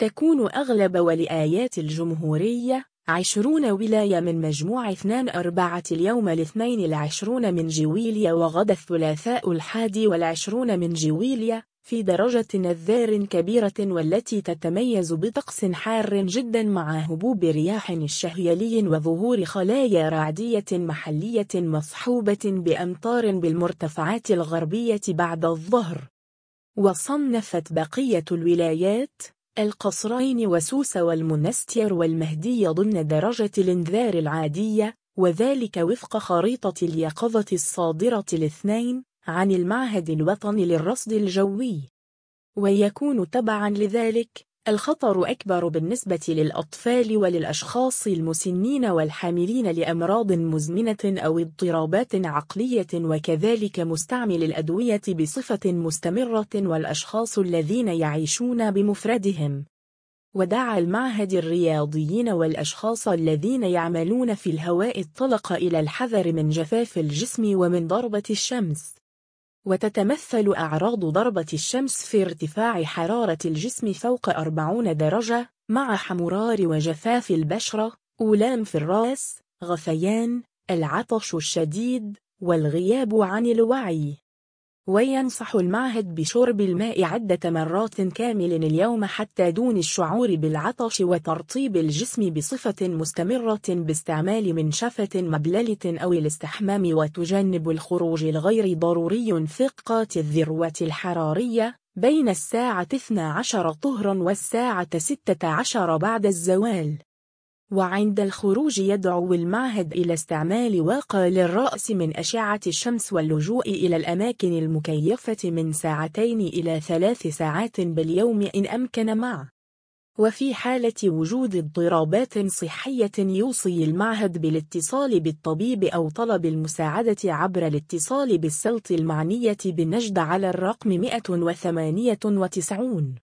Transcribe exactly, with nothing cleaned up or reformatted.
تكون أغلب ولايات الجمهورية عشرون ولاية من مجموع اثنين أربعة اليوم الاثنين العشرون من جويلية وغدا الثلاثاء الحادي والعشرون من جويلية في درجة نذار كبيرة، والتي تتميز بطقس حار جدا مع هبوب رياح الشهيلي وظهور خلايا رعدية محلية مصحوبة بأمطار بالمرتفعات الغربية بعد الظهر. وصنفت بقية الولايات القصرين وسوسة والمنستير والمهدية ضمن درجة الإنذار العادية، وذلك وفق خريطة اليقظة الصادرة الاثنين عن المعهد الوطني للرصد الجوي. ويكون تبعا لذلك الخطر أكبر بالنسبة للأطفال وللأشخاص المسنين والحاملين لأمراض مزمنة أو اضطرابات عقلية، وكذلك مستعمل الأدوية بصفة مستمرة والأشخاص الذين يعيشون بمفردهم. ودعا المعهد الرياضيين والأشخاص الذين يعملون في الهواء الطلق إلى الحذر من جفاف الجسم ومن ضربة الشمس. وتتمثل أعراض ضربة الشمس في ارتفاع حرارة الجسم فوق أربعين درجة مع حمرار وجفاف البشرة، أولام في الرأس، غثيان، العطش الشديد، والغياب عن الوعي. وينصح المعهد بشرب الماء عدة مرات كامل اليوم حتى دون الشعور بالعطش، وترطيب الجسم بصفة مستمرة باستعمال منشفة مبللة أو الاستحمام، وتجنب الخروج الغير ضروري في أوقات الذروة الحرارية بين الساعة اثنتي عشرة ظهرا والساعة ستة عشر بعد الزوال. وعند الخروج يدعو المعهد إلى استعمال واقى للرأس من أشعة الشمس واللجوء إلى الأماكن المكيفة من ساعتين إلى ثلاث ساعات باليوم إن أمكن معه. وفي حالة وجود اضطرابات صحية يوصي المعهد بالاتصال بالطبيب أو طلب المساعدة عبر الاتصال بالسلطة المعنية بالنجدة على الرقم مئة وثمانية وتسعين.